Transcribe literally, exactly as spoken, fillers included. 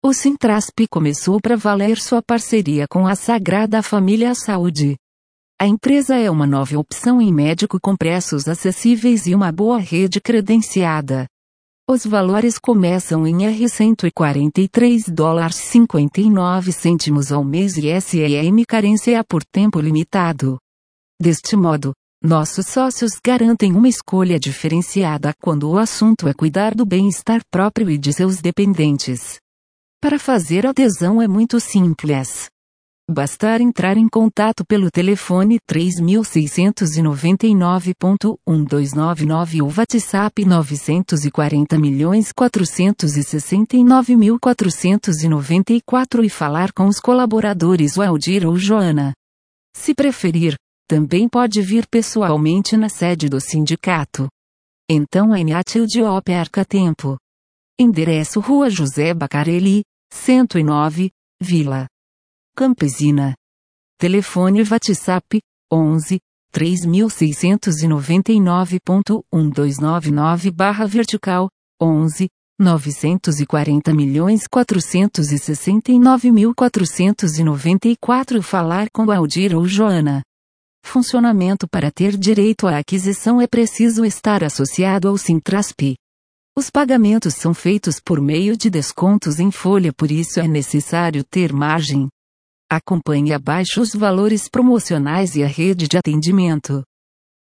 O Sintrasp começou para valer sua parceria com a Sagrada Família Saúde. A empresa é uma nova opção em médico com preços acessíveis e uma boa rede credenciada. Os valores começam em R$ cento e quarenta e três dólares e cinquenta e nove centavos ao mês e S E M carência por tempo limitado. Deste modo, nossos sócios garantem uma escolha diferenciada quando o assunto é cuidar do bem-estar próprio e de seus dependentes. Para fazer adesão é muito simples. Bastar entrar em contato pelo telefone três seis nove nove, um dois nove nove ou WhatsApp nove quatro zero quatro seis nove quatro nove quatro e falar com os colaboradores Waldir ou Joana. Se preferir, também pode vir pessoalmente na sede do sindicato. Então é inútil de perca tempo. Endereço Rua José Bacarelli, cento e nove, Vila Campesina. Telefone WhatsApp, onze, três seis nove nove, um dois nove nove barra vertical, onze, nove quatro zero quatro seis nove quatro nove quatro falar com Waldir ou Joana. Funcionamento: para ter direito à aquisição é preciso estar associado ao Sintrasp. Os pagamentos são feitos por meio de descontos em folha, por isso é necessário ter margem. Acompanhe abaixo os valores promocionais e a rede de atendimento.